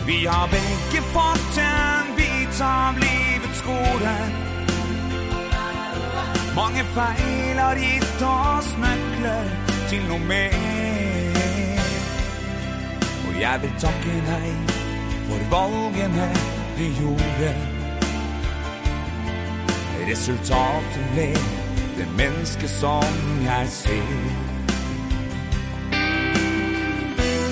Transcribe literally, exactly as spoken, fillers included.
Vi har begge fått en bit av livets skole. Mange feil har gitt oss nøkler til noe mer. Og jeg vil takke deg for valgene vi gjorde. Resultatet ble det menneske som jeg ser.